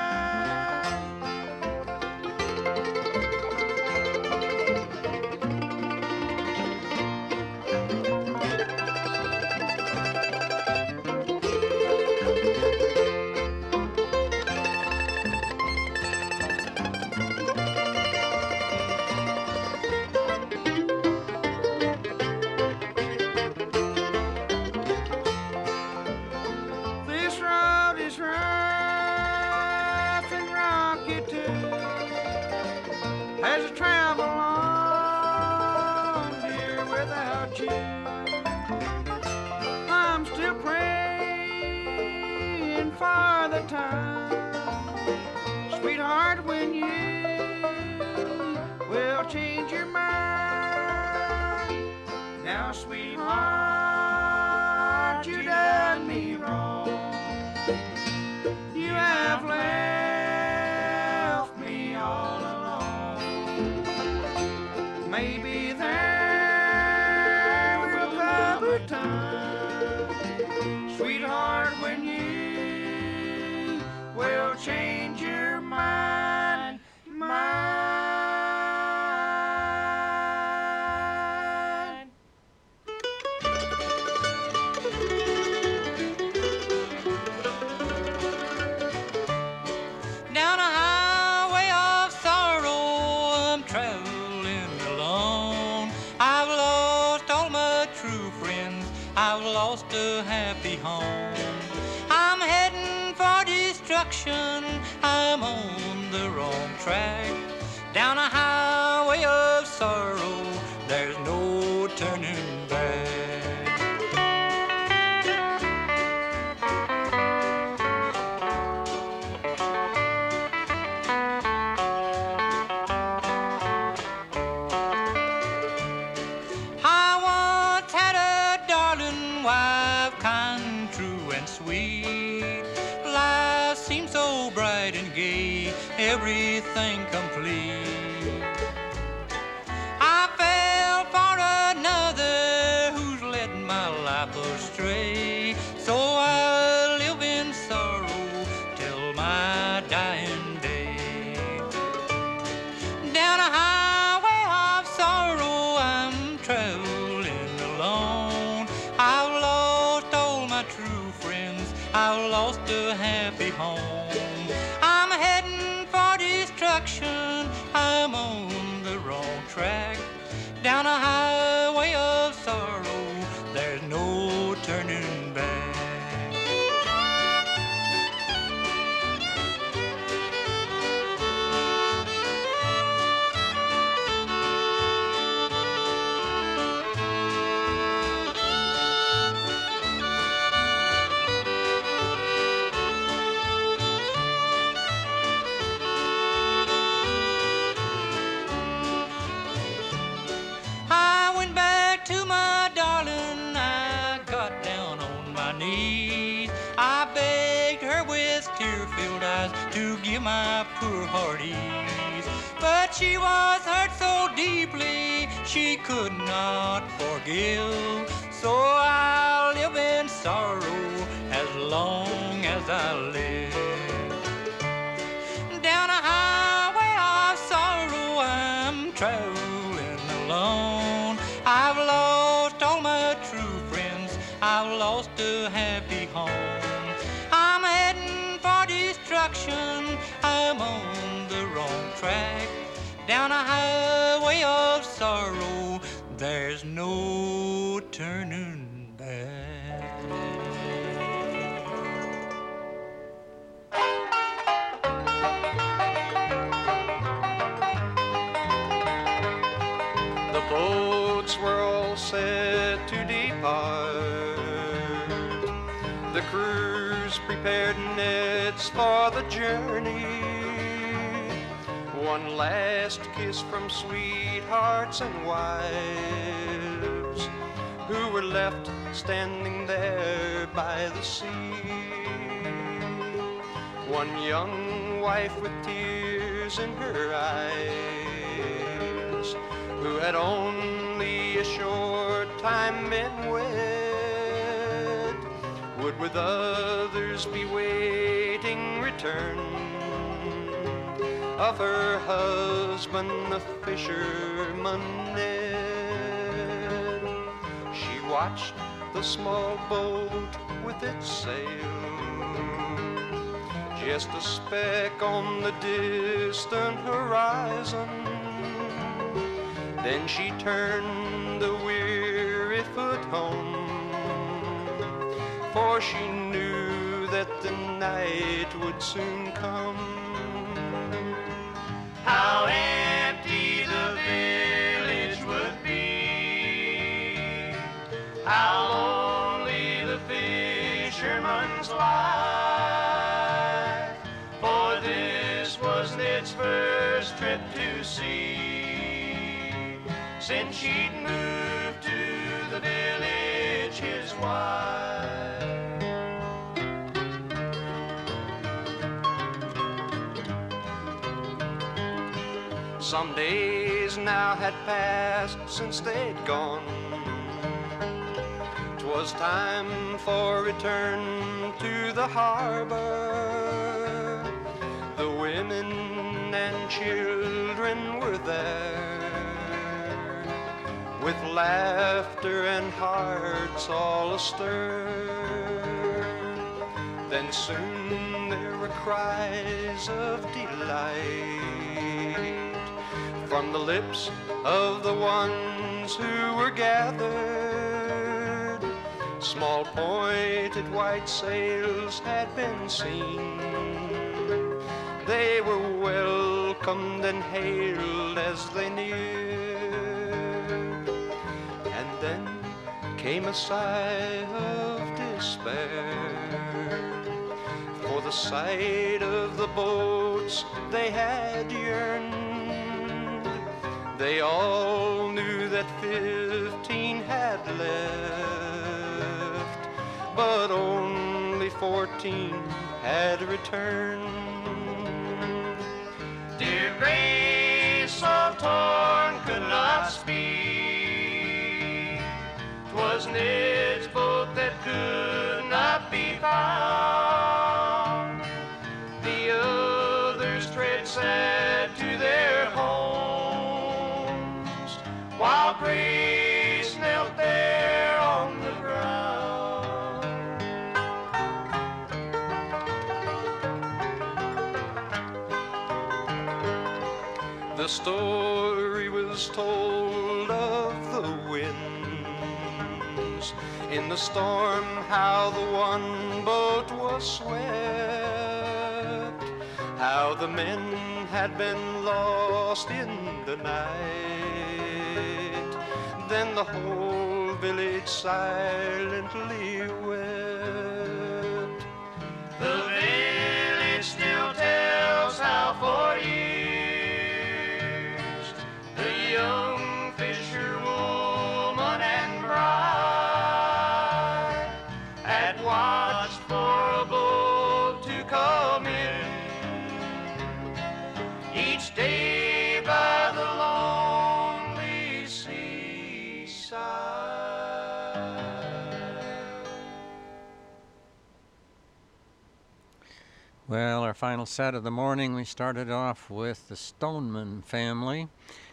This road is rough and rocky too, as I travel on, dear, without you. I'm still praying for the time, sweetheart, when you will change your mind. Now, sweetheart, you done me wrong. You have left me all alone. Maybe there will come a time, sweetheart, when you will change your mind, mind. Down a highway of sorrow, I'm traveling alone. I've lost all my true friends, I've lost a happy home. I'm heading for destruction, I'm on the wrong track. Down a highway of sorrow, there's no turning back. I once had a darling wife, kind, true, and sweet. Life seemed so bright and gay, everything complete. I fell for another who's led my life astray, so I live in sorrow till my dying day. Down a highway of sorrow, I'm traveling alone. I've lost all my true friends, I've lost a happy home. I'm heading for destruction, I'm on the wrong track. Down a highway of sorrow, there's no turning back. I went back to my darling, I got down on my knees. I begged her with tear-filled eyes to give my poor heart ease. But she was hurt so deeply, she could not forgive. So I'll live in sorrow as long as I live. Down a highway of sorrow, I'm traveling alone. I've lost all my true friends, I've lost a happy home. I'm heading for destruction, I'm on the wrong track. Down a highway of sorrow, there's no turning back. The boats were all set to depart. The crews prepared nets for the journey. One last kiss from sweethearts and wives who were left standing there by the sea. One young wife with tears in her eyes, who had only a short time been wed, would with others be waiting return of her husband, the fisherman Ned. She watched the small boat with its sail, just a speck on the distant horizon. Then she turned the weary foot home, for she knew that the night would soon come. How empty the village would be, how lonely the fisherman's life, for this was Ned's first trip to sea, since she'd moved to the village his wife. Some days now had passed since they'd gone. 'Twas time for return to the harbor. The women and children were there, with laughter and hearts all astir. Then soon there were cries of delight from the lips of the ones who were gathered. Small pointed white sails had been seen. They were welcomed and hailed as they neared. And then came a sigh of despair, for the sight of the boats they had yearned. They all knew that fifteen had left, but only fourteen had returned. Dear Grace, so torn could not speak. 'Twas Ned's boat that could not be found. The others tread sad to their homes, while Grace knelt there on the ground. The story was told of the winds in the storm, how the one boat was swept, how the men had been lost in the night. Then the whole village silently wept. The village still tells how for years the young fisherwoman and bride had watched for a boat to come in each day by the lonely seaside. Well, our final set of the morning, we started off with the Stoneman family,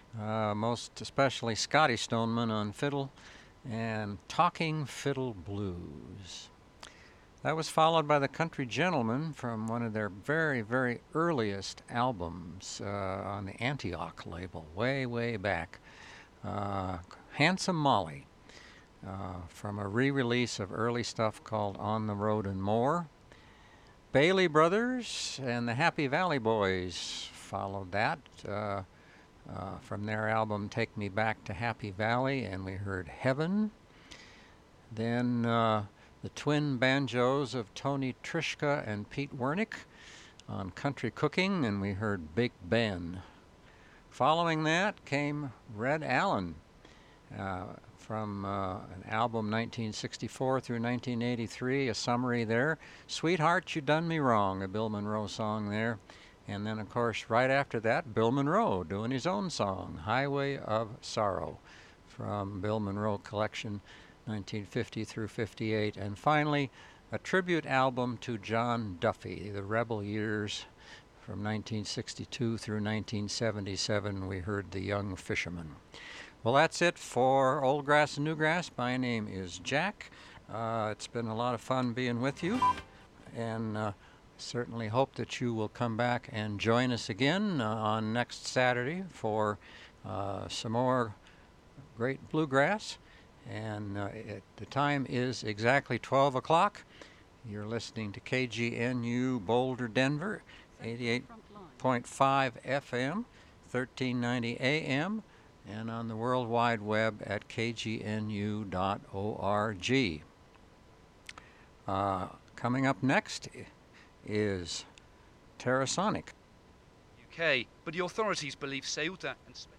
uh, most especially Scotty Stoneman on fiddle, and Talking Fiddle Blues. That was followed by the Country Gentlemen from one of their very, very earliest albums uh, on the Antioch label, way, way back. Uh, Handsome Molly, uh, from a re-release of early stuff called On the Road and More. Bailey Brothers and the Happy Valley Boys followed that uh, uh, from their album Take Me Back to Happy Valley, and we heard Heaven. Then uh, the twin banjos of Tony Trischka and Pete Wernick on Country Cooking, and we heard Big Ben. Following that came Red Allen uh, from uh, an album nineteen sixty-four through nineteen eighty-three, a summary there. Sweetheart, You Done Me Wrong, a Bill Monroe song there. And then, of course, right after that, Bill Monroe doing his own song, Highway of Sorrow, from Bill Monroe Collection, nineteen fifty through fifty-eight. And finally, a tribute album to John Duffy, The Rebel Years, from nineteen sixty-two through nineteen seventy-seven. We heard The Young Fisherman. Well, that's it for Old Grass and New Grass. My name is Jack. Uh, it's been a lot of fun being with you, and uh, certainly hope that you will come back and join us again uh, on next Saturday for uh, some more great bluegrass. And uh, it, the time is exactly twelve o'clock. You're listening to K G N U Boulder, Denver, eighty-eight point five F M, thirteen ninety A M, and on the World Wide Web at k g n u dot org. Uh, coming up next is Terrasonic. U K, but the authorities believe Ceuta and Spain.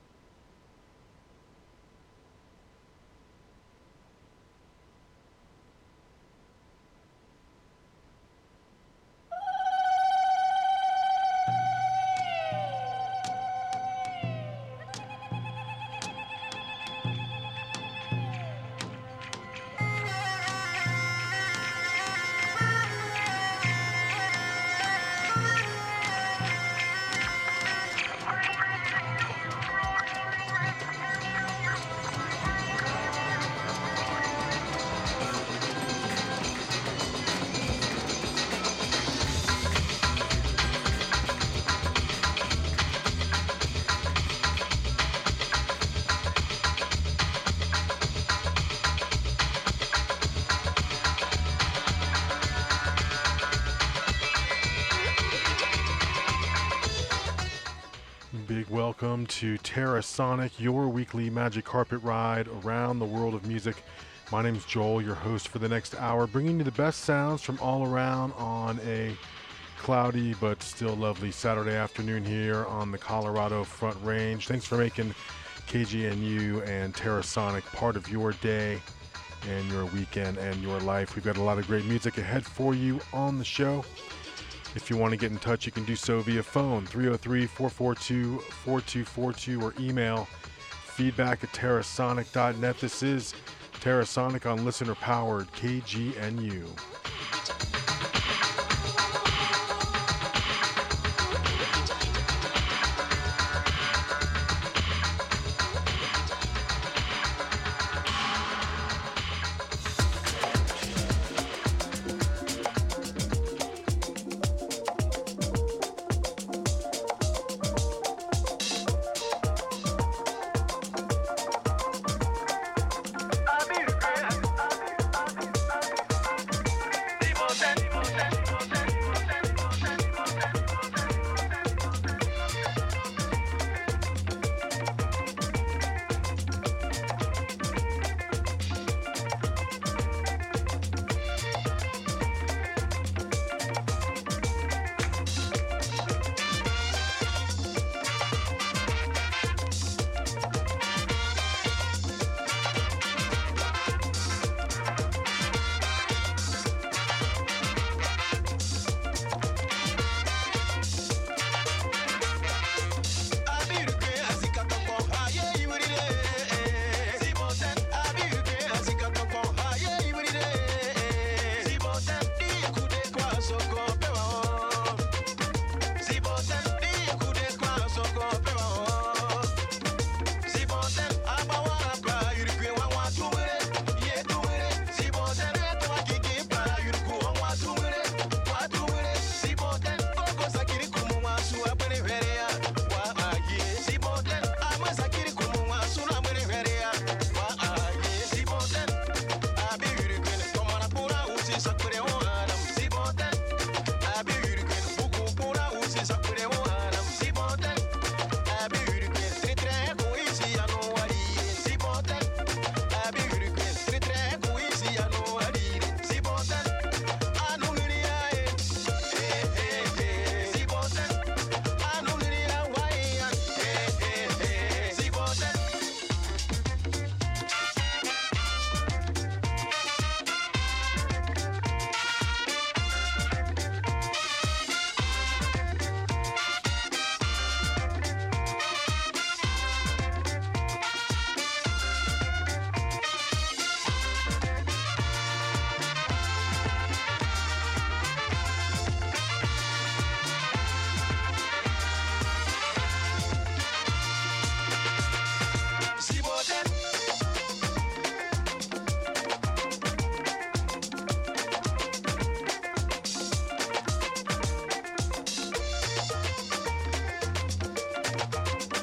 Welcome to Terrasonic, your weekly magic carpet ride around the world of music. My name's Joel, your host for the next hour, bringing you the best sounds from all around on a cloudy but still lovely Saturday afternoon here on the Colorado Front Range. Thanks for making K G N U and Terrasonic part of your day and your weekend and your life. We've got a lot of great music ahead for you on the show. If you want to get in touch, you can do so via phone, three oh three, four four two, four two four two, or email feedback at terrasonic dot net. This is Terrasonic on listener-powered K G N U.